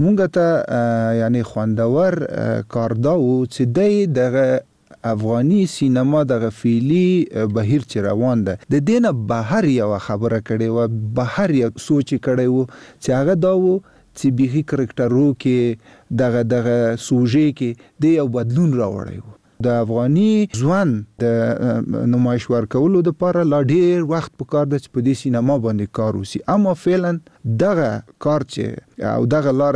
مونږ ته یعنی خوندور کار دا و چې د دغه افغاني سینما دغه فعلی بهیر چې روان ده د دینه بهر یو خبره کړي و بهر یو سوچ کړي و چې هغه دا و چې بیخي کرکټرو کې دغه سوژې کې د یو بدلون راوړی و د افغاني ځوان د نمایش ورکولو لپاره لا ډیر وخت پکار ده چې په دې سینما باندې کار وسی اما فعلا دغه کار چې او دغه لار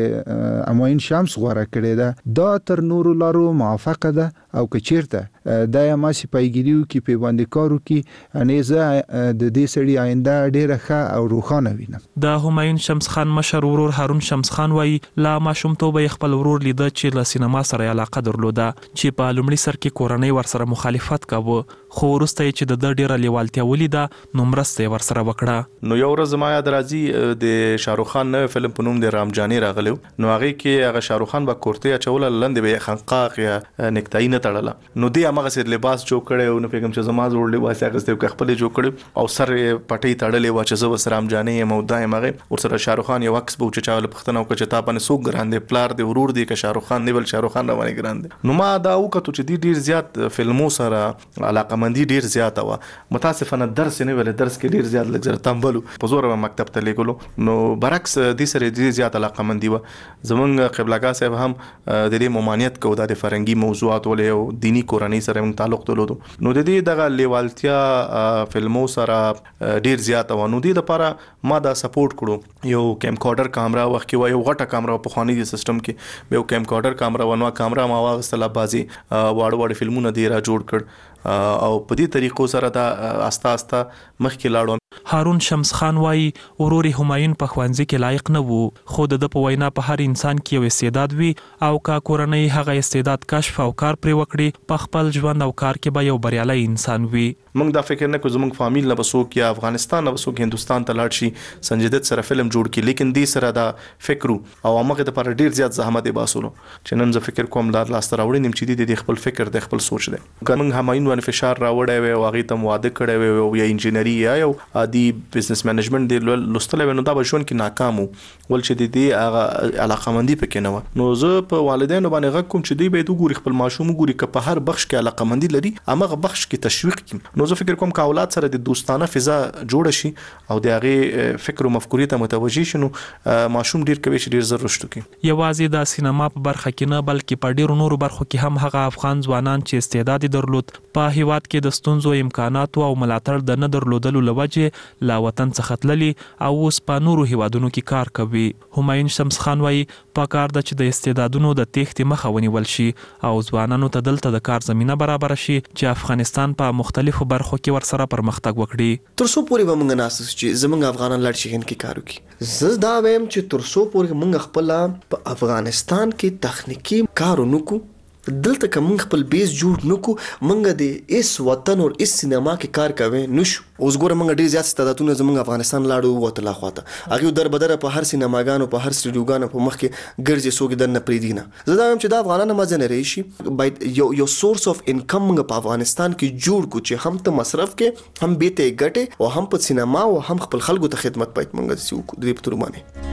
چې اماین شمس غوړه کړې ده دا تر نورو لارو موافقه ده او کچیرته د یماسي پیګریو کې په باندې کارو کې انیزه د دې سړي آینده ډیره ښه او روښانه وینم. د همایون شمس خان مشر ورور هارون شمس خان وایي لا ماشومتوبه خپل ورور لیده چې له سینما سره علاقه درلوده چې په لومړي سر کې کورنۍ ورسره مخالفت کاوه خو وروسته چې د ډیره لیوالتیا ولیده نو مرسته ورسره وکړه. نو یو ورځ ما یاد راځي د شاهرخ خان نوې فلم په نوم د رامجانی راغلو نو هغه کې هغه شاهرخ خان با کورته اچول لندې به خنقاق یا نکتای نه تړله نو دی هغه سره لباس جوړ کړي او نو پیغام چې زما جوړ لباس هغه ستو خپل جوړ کړي او سر پټي تړلې و چې زو سره رامجانی مودا هغه ور سره شاهرخ خان یو عکس بوچ چاول پختنه او چې تا باندې سو ګراندې پلار دی ورور دی که شاهرخ خان نیول شاهرخ خان روانه ګراندې نو ما دا وکړو چې ډیر زیات فلمو سره علاقمندي ډیر زیات و متاسفانه درس نه ول درس کې ډیر زیات لګزر تنبلو په زور مکتب ته لګولو نو برعکس دې سره ډیر زیات علاقمندي و زمونږ قبلګا صاحب هم د دې ممانعت کو د فرنګي موضوعات ولې او دینی کورنۍ سره تعلق درلود نو د دې دغه لیوالتیا فلمو سره ډیر زیات و نو دې لپاره ما دا سپورټ کړو یو کیم کارډر کیمرا وخت کې یو غټه کیمرا په خواني دي سیستم کې یو کیم کارډر کیمرا ونو کیمرا ما واغستله بازي واړ فلمونه دی را جوړ کړ او په دې طریقو سره دا آستا آستا مخکې لاړو. هارون شمس خان وایي ورور همایون په ښوونځي کې لایق نه وو خو د په وینا په هر انسان کې یو استعداد وي او کا کورنۍ هغه استعداد کشف او کار پرې وکړي په خپل ژوند او کار کې به یو بریالي انسان وي. موږ دا فکر نه کوو زموږ فامیل نه بسوک یا افغانستان نه بسوک هندستان ته لاړ شي سنجیدت سره فلم جوړ کړي لیکن دې سره دا فکر او هغه د پر ډیر زیات زحمت باسولو چې نن زه فکر کوم لا لاس راوړم چې د خپل فکر د خپل سوچ دی موږ همایون باندې فشار راوړی وي او هغه ته واده کړی وي او یا انجینری یا یو عادي بزنس مینجمنت دی لوستل نو دا بشون کې ناکام ول چې دې هغه علاقمندي پکې نه و نو زه په والدینو باندې غږ کوم چې دوی به وګوري خپل ماشوم وګوري که په هر بخش کې علاقمندي لري هغه بخش کې تشویق کړي نو زه فکر کوم که اولاد سره د دوستانه فضا جوړ شي او د هغه فکر او مفکورې ته متوجي شي نو ماشوم ډیر کوي چې ډیر زر رشد کوي. یوازې د سینما په برخه کې نه بلکې په ډیرو نورو برخو کې هم هغه افغان ځوانان چې استعداد درلود په هیواد کې د ستونزو امکاناتو او ملاتړ د نه درلودلو لوجه لا وطن څخه تللي او اوس په نورو هیوادونو کې کار کوي. همایون شمس خان وایي پکار ده چې د استعدادونو د تېښتې مخه ونیول شي او ځوانانو ته دلته د کار زمينه برابر شي چې افغانستان په مختلفو برخو کې ورسره پرمختګ وکړي. تر څو پورې به موږ ناسو چې زموږ افغانان لاړ شي هند کې کار وکړي زه دا وایم چې تر څو پورې موږ خپل په افغانستان کې تخنیکی کار ونکو دلته کوم خپل بیس جوړ نکو منګه د اس وطن او اس سینما کې کار کوي نشو اوس ګوره منګه ډیر زیات استعدادونه زموږ افغانستان لاړو وته لا خواته هغه در بدره په هر سینماګانو په هر سټډیوګانو په مخ کې ګرځي سوګ دنه پریدینه زه دا وایم چې دا افغانانو مزه نه راشي باید یو سورس اف انکم په افغانستان کې جوړ کو چې هم ته مصرف کې هم بیت ګټه او هم په سینما او هم خپل خلکو ته خدمت پات منګه سیو د دې په ترمانه.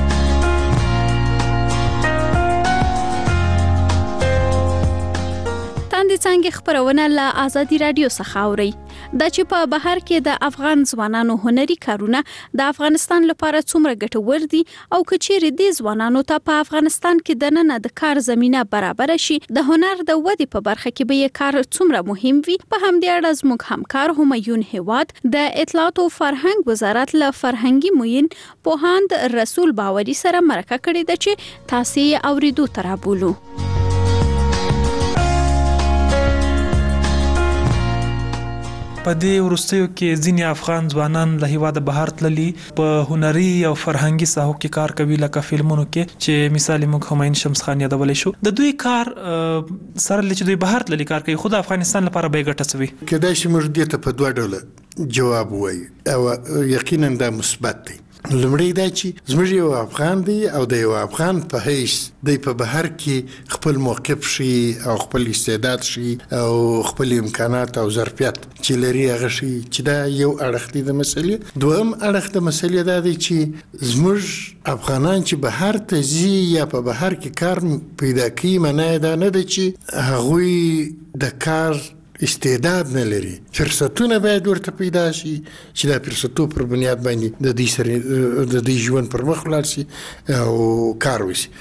د څنګه خبرونه له آزادي رادیو څخه اوري د چې په بهر کې د افغان ځوانانو هنري کارونه د افغانستان لپاره څومره ګټور دي او کچېرې د ځوانانو ته په افغانستان کې د نن د کار زمينه برابر شي د هنر د ودې په برخه کې به کار څومره مهم وي په همدې اړه زموږ همکار همایون هیواد د اطلاعات او فرهنګ وزارت له فرهنګي موین پوهاند رسول باوري سره مرکه کړې ده چې تاسو یې اوریدو ترابولو. په دې ورستیو کې ځینې افغان ځوانان له هیواد بهر تللي په هنري او فرهنګي ساحو کې کار کوي لکه فلمونو کې چې مثال موږ همایون شمس خان یادولای شو د دوی کار سره چې دوی بهر تللي کار کوي خو د افغانستان لپاره به ګټه سوي کېدای شي موږ دې ته په دوه ډول جواب وایي او یقینا دا مثبت دی لمړی دا چې زموږ یو افغان دی او د یو افغان په حیث دی په بهر کې خپل موقف شي او خپل استعداد شي او خپل امکانات او ظرفیت چې لري هغه شي چې دا یو اړخ دی د مسلې. دویم اړخ د مسلې دا دی چې زموږ افغانان چې بهر ته ځي یا په بهر کې کار پیدا کوي معنی دا نه ده چې هغوی د کار استعداد نه لري. فرصتونه باید ورته پیدا شي چې دا فرصتو پر بنیاد باندې د دې سره د دې ژوند پر مخ ولاړ شي او کار وشي.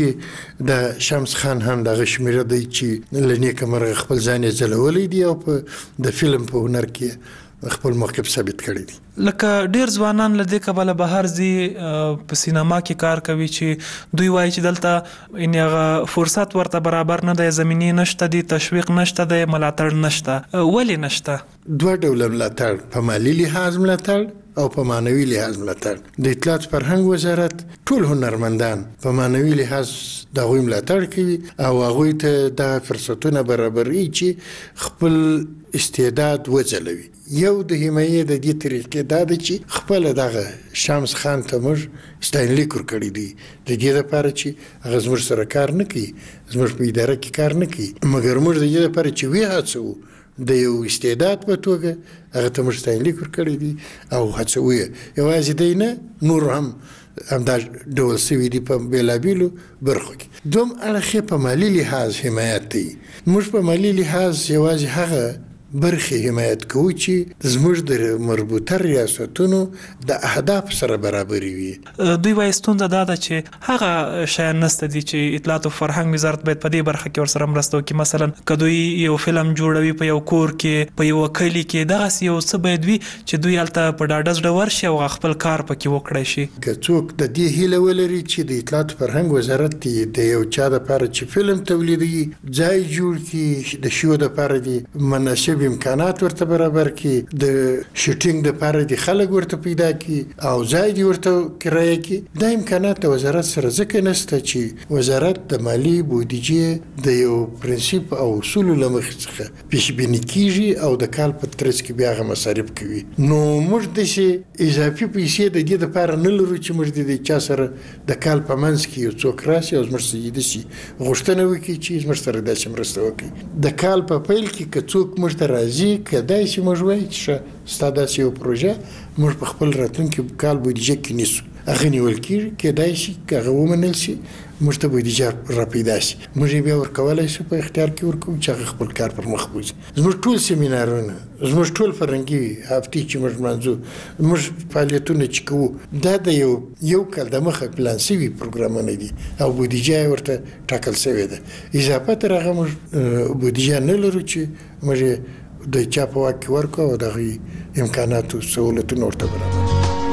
چې د شمس خان هم دغه شمیره دی چې لنیکه مرغه خپل ځان یې ځلولی دی او په د فلم په هنر کې خپل موقف ثابت کړی دی. لکه ډیر ځوانان له دې کبله بهر ځي په سینما کې کار کوي چې دوی وایي چې دلته ان هغه فرصت ورته برابر نه دی، زمینی نشته دی، تشویق نشته دی، ملاتړ نشته. ولې نشته؟ دوه ډوله ملاتړ، په مالی لحاظ ملاتړ او په معنوي لحاظ ملاتړ. د اطلاعات فرهنګ وزارت ټول هنرمندان په معنوي لحاظ د هغوی ملاتړ کوي او هغوی ته د فرصتونه برابري چې خپل استعداد وځلوي. یو د حمایې د دې طریقې دا ده چې خپل دغه شمس خان ته موږ ستاینلیک ورکړی دی د دې لپاره چې هغه زموږ سره کار نه کوي، زموږ په اداره کې کار نه کوي، مګر موږ د دې لپاره چې وهڅوو د یو استعداد په توګه هغه ته موږ ستاینلیک ورکړی دی او هڅوو یې. یوازې دی نه، نور هم همدا ډول سوي دي په بېلابېلو برخو کې. دوم اړخ په مالي لحاظ حمایت دی. موږ په مالي لحاظ یوازې هغه برخې حمایت کوو چې زموږ د مربوطه ریاستونو د اهداف سره برابري وي. دوی وایي ستونزه دا ده چې هغه شیان نشته دي چې اطلاعات او فرهنګ وزارت باید په دې برخه کې ورسره مرسته وکړي. مثلا که دوی یو فلم جوړوي په یو کور کې، په یو کلي کې، دغسې یو څه باید وي چې دوی هلته په ډاډه زړه ورشي او خپل کار پکې وکړی شي. که څوک د دې هیله ولري چې د اطلاعات فرهنګ وزارت د یو چا دپاره چې فلم تولیدوي ځای جوړ کړي، د شو دپاره دي مناسب امکانات ورته برابر کړي، د شوټینګ دپاره دي خلک ورته پیدا کړي او ځای دي ورته کرایه کړي. دا امکانات د وزارت سره ځکه نشته چې وزارت د مالي بودیجې د یو پرنسیپ او اصولو له مخې څخه پیشبیني کیږي او د کال په ترڅ کې بیا هغه مصارف کوي. نو موږ داسې اضافي پیسې د دې دپاره نه لرو چې موږ د چا سره د کال په منځ کې یو څوک راشي او زموږ څخه داسې غوښتنه وکړي چې زموږ سره داسې مرسته وکړي. د کال په پیل کې که څوک موږ ته راځي کدای شي موږ وایي چې ستا داسې یو پروژه موږ په خپل راتلونکي کال بودیجه کې نیسو، هغه نیول کېږي. کیدای شي که هغه ومنل شي موږ ته بودیجه را پیدا شي، موږ یې بیا ورکولی شو په اختیار کې ورکوو چې هغه خپل کار پر مخ بوځي. زموږ ټول سیمینارونه، زموږ ټول فرهنګي هفتې چې موږ لمانځو، زموږ فعالیتونه چې کوو، دا د یو کال د مخه پلان سوي پروګرامونه دي او بودیجه یې ورته ټاکل سوې ده. اضافه تر هغه موږ بودیجه نه لرو چې موږ د چا په واک کې ورکړو او د هغوی امکاناتو سهولتونه ورته برابر.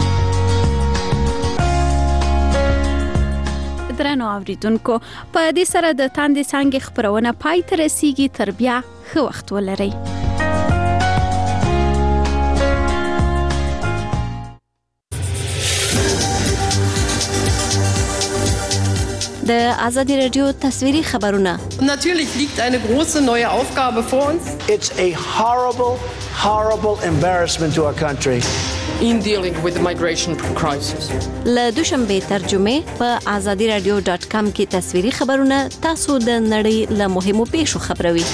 درنو اوریدونکو، په دې سره د تاندې څانګې خپرونه پای ته رسیږي. تر بیا ښه وخت ولرئ. د آزادی رادیو تصویری خبرونه. Natürlich liegt eine große neue Aufgabe vor uns. It's a horrible embarrassment to our country. In dealing with the migration crisis. له دوشنبه ترجمه په azadiradio.com کې تصویری خبرونه تاسو د نړۍ له مهمو پیښو خبروي.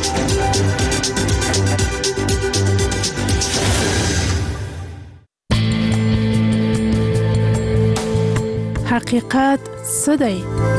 حقیقت څه دی؟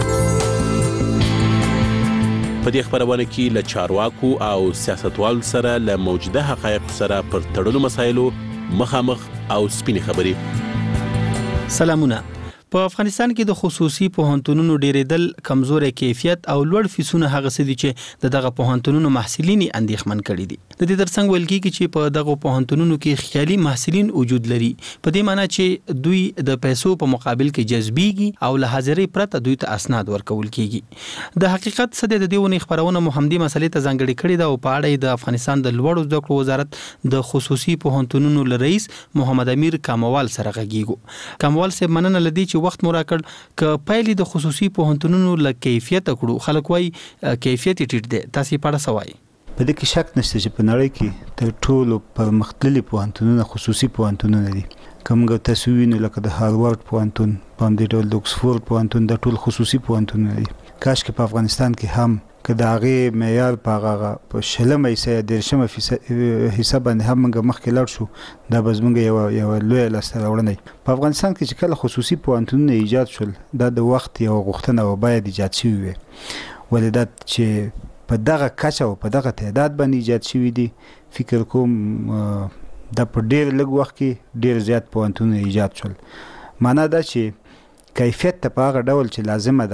په دې خبرونه کې له چارواکو او سیاستوالو سره له موجوده حقایق سره پر تړلو مسایلو مخامخ او سپینې خبرې. سلامونه. په افغانستان کې د خصوصي پوهنتونونو ډیرېدل، کمزوري کیفیت او لوړ فیسونه هغه څه دي چې دغه پوهنتونونو محصلین اندېښمن کړي دي. د دې ترڅنګ ویل کېږي چې په دغه پوهنتونونو کې خیالي محصلین وجود لري، په دې معنی چې دوی د پیسو په مقابل کې جذبيږي او له حاضرۍ پرته دوی ته اسناد ورکول کېږي. د حقیقت څه د دې ونې خبرونه محمدي مسلې ته ځانګړي کړي دا او په اړه د افغانستان د لوړو زده کړو وزارت د خصوصي پوهنتونونو رئیس محمد امیر کاموال سره غږیږو. کاموال صاحب مننه لدی چې وخت مو راکړ. ک پایلې د خصوصي پوهنتونونو له کیفیت کړو، خلک وایي کیفیت ټیټ دی، تاسو په اړه سوای؟ په دې کې شک نشته چې په نړۍ کې تر ټولو په مختلفو پوهنتونونو خصوصي پوهنتونونه دي. کومګه تسوینو لکه د هاروارد پوهنتون په همدې ډول د اکسفورد پوهنتون د ټول خصوصي پوهنتونونه دي. کاش کې په افغانستان کې هم که د هغې معیار په هغه په 20 حصه یا 30 حصه باندې هم موږ مخکې لاړ شو، دا به زموږ یوه لویه لاسته راوړنه. په افغانستان کې چې کله خصوصي پوهنتونونه ایجاد شول، دا د وخت یوه غوښتنه و باید ایجاد شوي وي، ولې دا چې په دغه کچه او په دغه تعداد باندې ایجاد شوي دي، فکر کوم دا په ډېر لږ وخت کې ډېر زیات پوهنتونونه ایجاد شول. معنا دا چې کیفیت ته په هغه ډول چې لازمه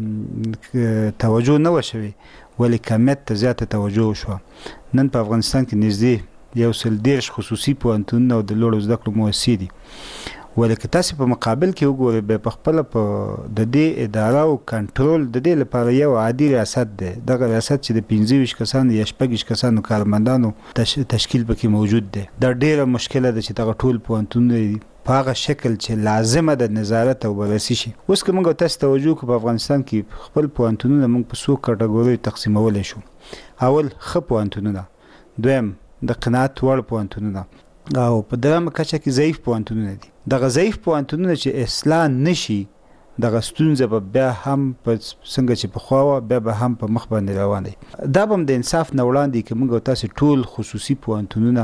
ده توجه نه و شوې، ولې کمیت ته زیاته توجه وشوه. نن په افغانستان کې نږدې 130 خصوصي پوهنتونونه او د لوړو زده کړو مؤسسې دي، ولکه تاسو په مقابل کې وګورئ به په خپل په د دې اداره او کنټرول د دې لپاره یو عادي ریاست دی. دغه ریاست چې د 25 کسانو یا 26 کسانو کارمندانو تشکیل پکې موجود دی. دا ډیره مشکله ده چې دغه ټول پوهنتونونه په هغه شکل چې لازمه د نظارت او بررسي شي. اوس که موږ تاسو توجه کوو، په افغانستان کې خپل پوهنتونونه موږ په 100 کټګوریو تقسیمولی شو. اول ښه پوهنتونونه، دویم د قناعت وړ پوهنتونونه، او په درېیمه کچه کې ضعیف پوهنتونونه دي. دغه ضعیف پوهنتونونه چې اصلاح نشي، دغه ستونزه به بیا هم په څنګه چې پخوا وه بیا به هم په مخ باندې روان دی. دا به هم د انصاف نه وړاندې که موږ تاسې ټول خصوصي پوهنتونونه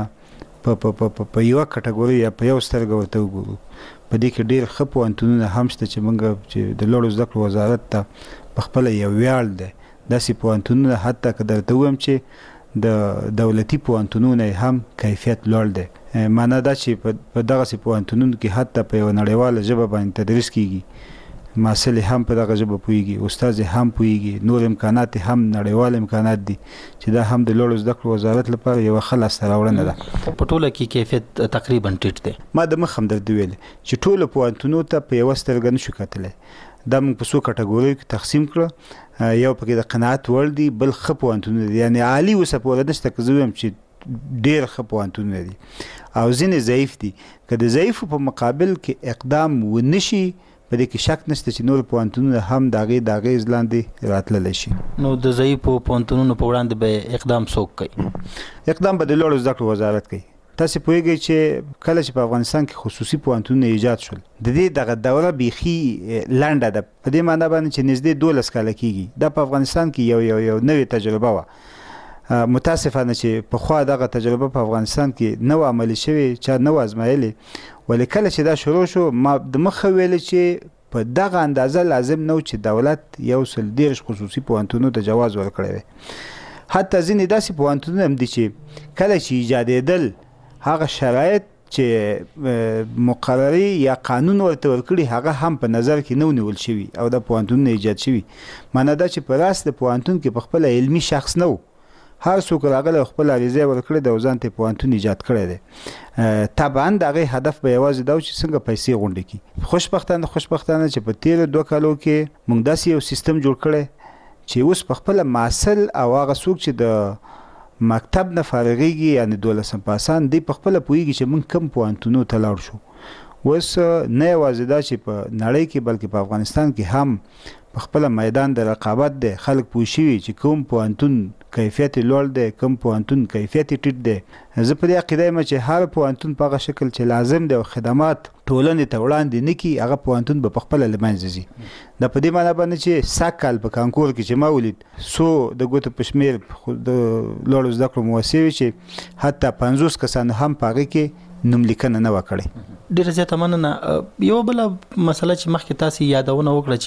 په یوه کټګوري یا په یو سترګه ورته وګورو، په دې کې ډېر ښه پوهنتونونه هم شته چې موږ چې د لوړو زده کړو وزارت ته په خپله یو ویاړ دی. داسې پوهنتونونه حتی که درته ووایم چې د دولتي پوهنتونونه هم کیفیت لوړ دی. معنا دا چې په دغسې پوهنتونونو کې حتی په یوه نړیواله ژبه باندې تدریس کیږي، محصل هم په دغه ژبه پوهیږي، استاد هم پوهیږي، نور امکانات هم نړیوال امکانات دي چې دا هم د لوړو زده کړو وزارت لپاره یوه ښه لاسته راوړنه ده. په ټوله کې کیفیت تقریبا ټیټ دی. ما د مخ هم درته ویل چې ټولو پوهنتونونو ته په یوه سترګه نشو کتلی. دا موږ په 100 کټګوریو کې تقسیم کړه. یو پکې د قناعت وړ دي، بل ښه پوهنتونونه دي، یعنې عالي اوسه پوره نشته که زه ویم چې ډېر ښه پوهنتونونه دي، او ځینې ضعیف دي. که د ضعیفو په مقابل کې اقدام ونه شي، په دې کې شک نشته چې نور پوهنتونونه هم د هغې د اغېز لاندې راتللی شي. نو د ضعیفو پوهنتونونو په وړاندې به اقدام څوک کوي؟ اقدام به د لوړو زده کړو وزارت کوي. تاسې پوهیږئ چې کله چې په افغانستان کې خصوصي پوهنتونونه ایجاد شول، د دې دغه دوره بیخي لنډه ده، په دې معنا باندې چې نږدې 12 کاله کېږي. دا په افغانستان کې یو نوې تجربه وه. متاسفانه چې پخوا دغه تجربه په افغانستان کې نه و عملي شوې، چا نه و ازمایلې، ولې کله چې دا شروع شو ما د مخه ویلې چې په دغه اندازه لازم نه و چې دولت 130 خصوصي پوهنتونونو ته جواز ورکړی وی. حتی ځینې داسې پوهنتونونه هم دي چې کله چې ایجادېدل، هغه شرایط چې مقرري یا قانون ورته ورکړي هغه هم په نظر کې نه ونیول شوي او دا پوهنتونونه ایجاد شوي. معنا دا چې په راست د پوهنتون کې په خپله علمي شخص نه و، هر څوک راغلی خپل عریضه یې ورکړې ده او ځان ته پوهنتون ایجاد کړی دی. طبعا د هغې هدف به یوازې دا و چې څنګه پیسې غونډې کړي. خوشبختانه چې په تېرو 2 کالو کې موږ داسې یو سیستم جوړ کړی چې اوس په خپله محصل او هغه څوک چې د مکتب نه فارغېږي، یعنې 12 پاسان، دی په خپله پوهېږي چې موږ کوم پوهنتونو ته لاړ شو. اوس نه یوازې دا چې په نړۍ کې بلکې په افغانستان کې هم په خپله میدان د رقابت دی، خلک پوه شوي چې کوم پوهنتون کیفیت لوړ دی، کوم پوهنتون کیفیت ټیټ دی. زه په دې عقیده یم چې هر پوهنتون په هغه شکل چې لازم دی او خدمات ټولنې ته وړاندې نه کړي، هغه پوهنتون به په خپله له منځه ځي. دا په دې معنا باندې چې سږ کال په کانکور کې چې ما ولید 100 د ګوتو په شمېر د لوړو زده کړو مؤسسې وي چې حتی 50 کسانو هم په هغې کې نوملیکنه نه وه کړې. ډېره زیاته مننه. یوه بله مسله چې مخکې تاسې یادونه وکړه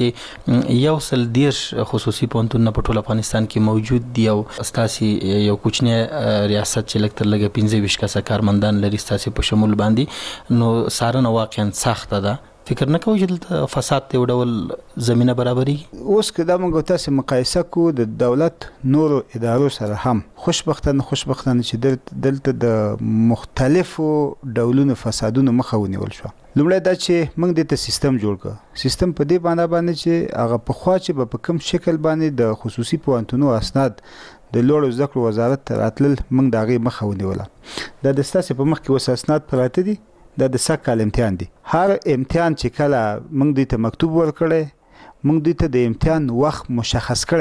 چې 130 خصوصي پوهنتونونه په ټول افغانستان کې موجود دي او ستاسې یو کوچنی ریاست چې لږ تر لږه 25 کسه کارمندان لري ستاسې په شمول باندې، نو څارنه واقعا سخته ده. فکر نه کوئ چې دلته فساد ته یو ډول زمینه برابرېږي؟ اوس که دا موږ تاسې مقایسه کوو د دولت نورو ادارو سره هم، خوشبختانه چې دلته د مختلفو ډولونو فسادونو مخه ونیول شوه. لومړی دا چې موږ دې ته سیستم جوړ کړه. سیستم په دې معنا باندې چې هغه پخوا چې به په کوم شکل باندې د خصوصي پوهنتونو اسناد د لوړو زده کړو وزارت ته راتلل، موږ د هغې مخه ونیوله. دا د ستاسې په مخ کې اوس اسناد پراته دي، دا د سږ کال امتحان دی. هر امتحان چې کله موږ دوی ته مکتوب ورکړی، موږ دوی ته د امتحان وخت مشخص کړی،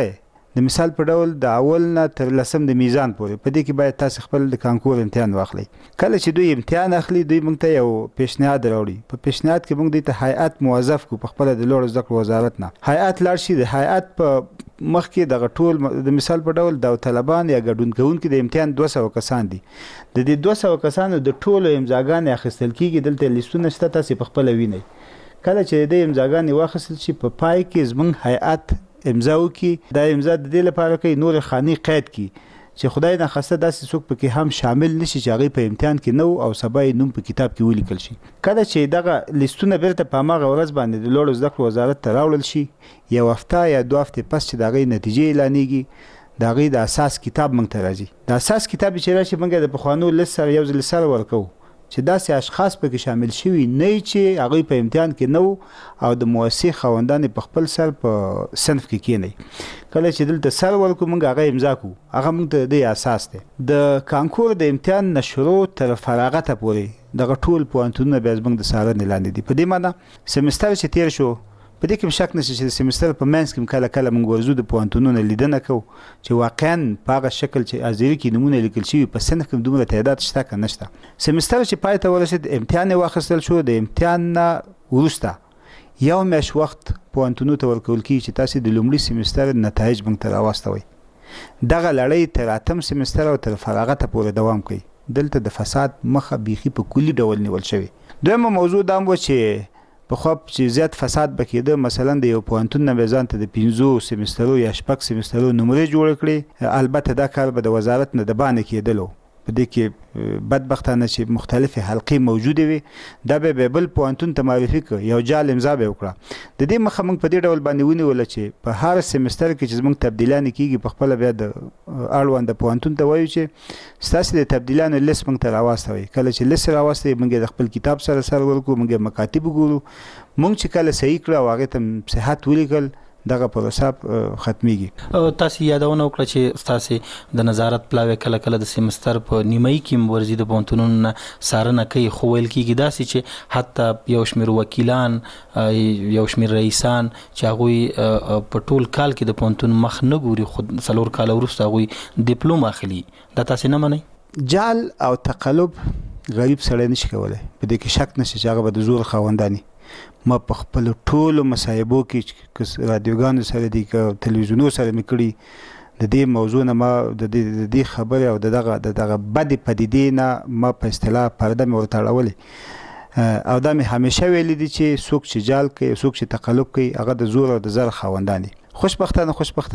د مثال په ډول د اول نه تر لسم د میزان پورې په دې کې باید تاسو خپل د کانکور امتحان واخلئ. کله چې دوی امتحان اخلي دوی موږ ته یو پیشنهاد راوړي. په پیشنهاد کې موږ دوی ته هیئت موظف کو په خپل د لوړو زده کړو وزارت نه. هیئت لاړ شي د هیئت په مخکې دغه ټول د مثال په ډول داوطلبان یا ګډون کوونکي د امتحان 200 کسان دي. د دې 200 کسانو د ټولو امضاګانې اخیستل کیږي. دلته لیستونه شته تاسو په خپل وینئ. کله چې د امضاګانې واخیستل شي په پای کې زموږ هیئت امضا وکړي. دا امضا د دې لپاره کوي نور خاني قید کړي چې خدای نه خسته داسې څوک پکې هم شامل نشي چې هغه په امتحان کې نو او سبا یې نوم په کتاب کې ولیکل شي. کله چې دغه لیستونه بیرته په هغه ورځ باندې د لوړو زده کړو وزارت ته راوړل شي یو هفته یا 2 هفتې پس چې دغه نتیجې اعلانېږي دغه د اساس کتاب موږ ته راځي. د اساس کتاب چې راشي موږ د پخوانو لیست سره یو ځل سره ورکو چې داسې اشخاص پکې شامل شوي نه چې هغه په امتحان کې نو او د مؤسسې خوندان په خپل سر په صنف کې کېني. کله چې دلته سر ورکو موږ هغه امضا کو هغه موږ ته د اساس دی. د کانکور د امتحان نشرو تر فراغت پورې دغه ټول پوهنتونونه بیا زموږ د څارنې لاندې دي. په دې معنی سمستر چې تیر شو په دې کې شک نشته چې سمستر په منځ کې کله کله موږ ورزو د پوهنتونونو لیدنه کوو چې واقعا په هغه شکل چې ازيري کې نمونه لیکل شوی په صنف کې دومره تعداد شته که نشته. سمستر چې پای ته ورسید امتحان واخیستل شو. د امتحان وروسته یو میاشت وخت پوهنتونو ته ورکول کیږي چې تاسو د لومړي سمستر نتایج موږ ته راوستوي. دغه لړۍ تر 8م سمستر او تر فراغت پورې دوام کوي. دلته د فساد مخه بیخي په کلی ډول نیول شوی. دویمه موضوع دا و چې په خو چې زیات فساد بکیده مثلا د یو پوهنتون نه ځان ته د 15 سمسترو یا 6 سمسترو نمرې جوړ کړي. البته دا کار به د وزارت نه د باندې کېدلو. په دې کې بدبختانه چې مختلفه حلقې موجوده وي دا به بل پوهنتون ته معرفي کړ یو جال امضا به وکړه. د دې مخه موږ په دې ډول باندې ونیول چې په هر سمستر کې چې موږ تبدیلان کیږي په خپل بیا د اړوند پوهنتون ته وایو چې ستاسو د تبدیلانو لیست موږ ته راوستوي. کله چې لیست راوستي موږ د خپل کتاب سره ورکو موږ مکاتب ګورو. موږ چې کله صحیح کړو او هغه ته صحت ولیکل دغه پروسه ختميږي. تاسو یادونه وکړه چې تاسو د نظارت پلاوی کله کله د سمستر په نیمایي کې ورزي د پونتونونو سارنه کوي خو ویل کیږي داسې چې حتی یو شمیر وکیلان یو شمیر رئیسان چې هغه په ټول کال کې د پونتون مخ نه ګوري خود څلور کال وروسته هغه ډیپلوم اخلي. دا تاسو نه منئ؟ جال او تقلب غریب سره نشي کولای. په دې کې شک نشي چې هغه به د زور خوندانی. ما په خپل ټولو مصايبو کې رادیوګانو سره دي که تلویزیونو سره میکړي د دې موضوع نه ما د دې خبره او دغه بد پدیدې نه ما په اصطلاح پرده مې ورته اړولې او دا مې همیشه ویلي دي چې څوک چې جال کوي څوک چې تقلب کوي هغه د زور او د زر خاوندان دي. خوشبختانه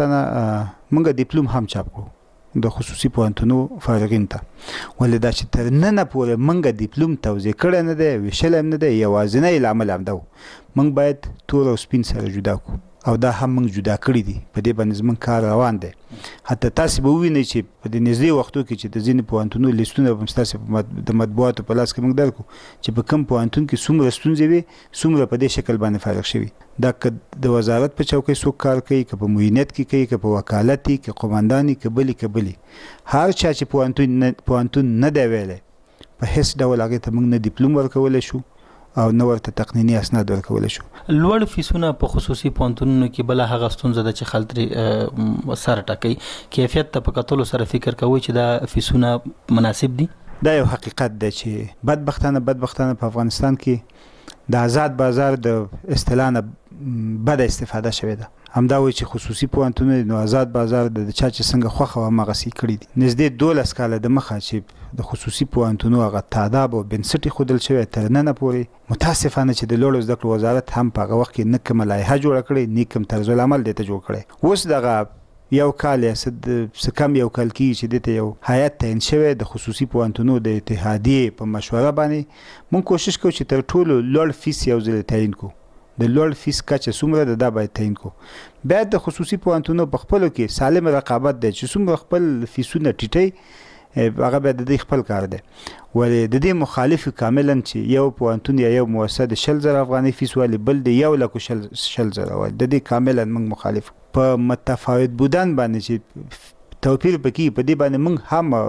موږ ډیپلوم هم چاپ کړو د خصوصي پوهنتونو فارغین ته. ولې دا چې تر نن پورې موږ ډیپلوم توزیع کړی نه دی ویشل هم نه دی. یوازینی لامل هم دا موږ باید تور او سپین سره جدا کړو او دا هم موږ جدا کړی دي. په دې باندې زموږ کار روان دی. حتی تاسو به ووینئ چې په دې نږدې وختو کې چې د ځینې پوهنتونو لیستونه به تاسو د مطبوعاتو په لاس کې موږ درکو چې په کوم پوهنتون کې څومره ستونزې وي څومره په دې شکل باندې فارغ شوي. دا که د وزارت په چوکۍ څوک کار کوي که په معینت کې کوي که په وکالت کې که قومانداني که بلی هر چا چې پوهنتون نه دی ویلی په هیڅ ډول هغې ته موږ نه ډیپلوم ورکولی شو او نه ورته تقنیني اسناد ورکول شو. لوړ فیسونه په خصوصي پوهنتونونو کې بل هغه ستونزه ده چې خلک سره ټاکي کیفیت ته په کتلو سره فکر کوي چې دا فیسونه مناسب دي. دا یو حقیقت دی چې بدبختانه په افغانستان کې د آزاد بازار د اصطلاح نه بد استفاده شوې ده. همدا وایي چې خصوصي پوهنتونونه نو آزاد بازار د چا چې څنګه خوښه وه هماغسې کړي دي. نږدې 12 کاله د مخه چې د خصوصي پوهنتونو هغه تعداد او بنسټ ایښودل شوی تر ننه پورې متاسفانه چې د لوړو زده کړو وزارت هم په هغه وخت کې نه کومه لایحه جوړه کړې نه کوم طرز العمل دې ته جوړ کړی. اوس دغه یو کال یا څه کم یو کال کېږي چې دې ته یو هیئت تعیین شوی د خصوصي پوهنتونو د اتحادیې په مشوره باندې موږ کوشش کوو چې تر ټولو لوړ فیس یو ځل تعیین کړو. د لوړ فیس کچه څومره ده دا باید تعیین کړو. باید د خصوصي پوهنتونو په خپلو کې سالم رقابت دی چې څومره خپل فیسونه ټیټوي هغه باید د دې خپل کار دی. ولې د دې مخالف کاملا چې یو پوهنتون یا یو مؤسسه د 100,000 افغانۍ فیس والی بل د 1,00,000 والی د دې کاملا موږ مخالف په متفاوت بودن باندې چې توپیر پکې په دې باندې موږ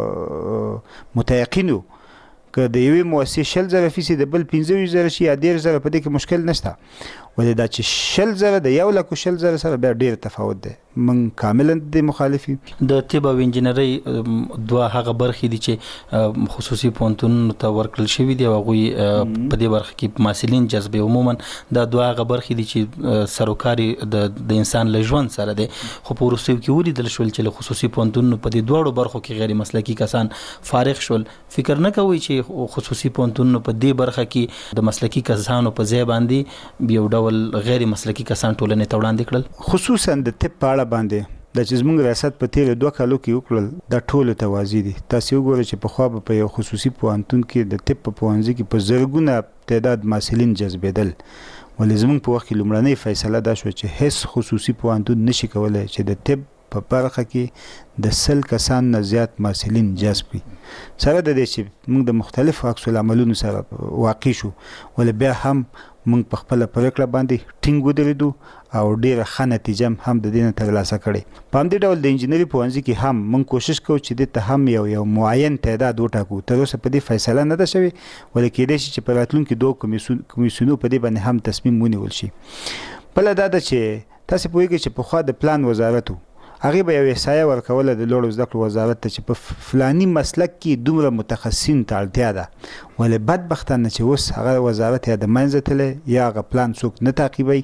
هم متيقن یو که د یوې مؤسسې 100,000 فیصد د بل 15,000 شي یا 10,000 په دې کې مشکل نشته. ولې دا چې 100,000 د 1,00,000 سره بیا ډیر تفاوت دی. من کاملا د مخالفي د طب او انجنیري دوه هغه برخې دي چې خصوصي پوهنتونونو ته ورکړل شوی دي او هغه په دې برخه کې ماسلین جذبه عموما دا دوه هغه برخې دي چې سروکاري د انسان له ژوند سره دي. خو په وروستیو کې ولیدل شول چې خصوصي پوهنتونونو په دې دوه برخو کې غیر مسلکي کسان فارغ شول. فکر نه کوي چې خصوصي پوهنتونونو په دې برخه کې د مسلکي کسانو په ځای باندې یو ډول غیر مسلکي کسان ټولنې ته وړاندې کړل، خصوصا د طب په اړه باندې د چې زموږ ریاست په تیر 2 کالو کې وکړل د ټولو توازی دي. تاسو وګورئ چې په خوا په یو خصوصي پوهنتون کې د طب په پوهنځي کې په زرګونه تعداد ماسلین جذبېدل، ولې زموږ په وخت کې لومړنۍ فیصله دا شو چې هیڅ خصوصي پوهنتون نشي کولای چې د طب په برخه کې د 100 کسان نه زیات ماسلین جذب کړي. سره د دې چې موږ د مختلفو عکس العملونو سره واقع شو، ولې بیا هم موږ په خپل پریکړه باندې ټینګ ودرېدو او ډیره ښه نتیجه هم د دې نه ترلاسه کړې. په همدې ډول د انجینري پوهنځي کې هم موږ کوشش کوو چې د ته هم یو معین تعداد وټاکو. تر اوسه په دې فیصله نه ده شوې، ولې کېدای شي چې په راتلونکي 2 کمیسیونو په دې باندې هم تصمیم ونیول شي. بله دا ده چې تاسو پوهیږئ چې پخوا د پلان وزارت هغه به یو احصایه ورکوله د لوړو زده کړو وزارت ته چې په فلاني مسلک کې دومره متخصصین ته اړتیا ده، ولې بدبختانه چې اوس هغه وزارت یا د منځه تللی یا هغه پلان څوک نه تعقیبوي.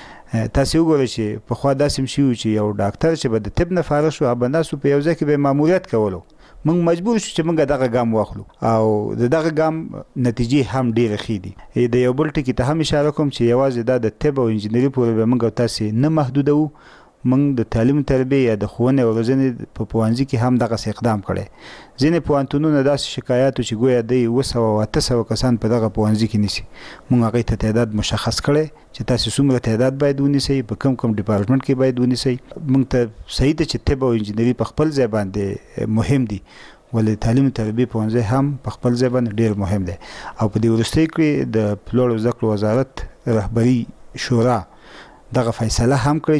تاسو وګورئ چې پخوا داسې شوي چې یو ډاکټر چې به د طب نه فارغ شو هغه به ناسو په یو ځای کې به ماموریت کولو. موږ مجبور شو چې موږ دغه ګام واخلو او دغه ګام نتیجې هم ډېرې ښې دي. د یو بل ټکي ته هم اشاره کوم چې یوازې دا د طب او انجینري پورې به موږ تاسې نه محدودوو. موږ د تعلیم تربیه یا د ښوونې او روزنې په پوهنځي کې هم دغسې اقدام کړی. ځینې پوهنتونونه داسې شکایات چې ګویا دی 700 او 800 کسان په دغه پوهنځي کې نیسي. موږ هغې ته تعداد مشخص کړی چې تاسې څومره تعداد باید ونیسئ، په کوم ډپارټمنټ کې باید ونیسئ. موږ ته صحیح ده چې طب او انجینري په خپل ځای باندې مهم دي، ولې تعلیم تربیه پوهنځی هم په خپل ځای باندې ډېر مهم دی. او په دې وروستیو کې د لوړو زده کړو وزارت رهبري شورا دغه فیصله هم کړی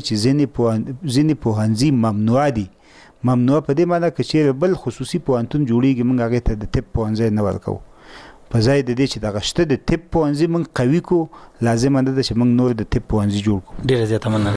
چې ځینې پوهنځي ممنوع دي. ممنوع په دې معنی که چیرې بل خصوصي پوهنتون جوړیږي موږ هغې ته د طب پوهنځی نه ورکوو. په ځای د دې چې دغه شته د طب پوهنځي موږ قوي کړو، لازمه نه ده چې موږ نور د طب پوهنځي جوړ کړو. ډېره زیاته مننه.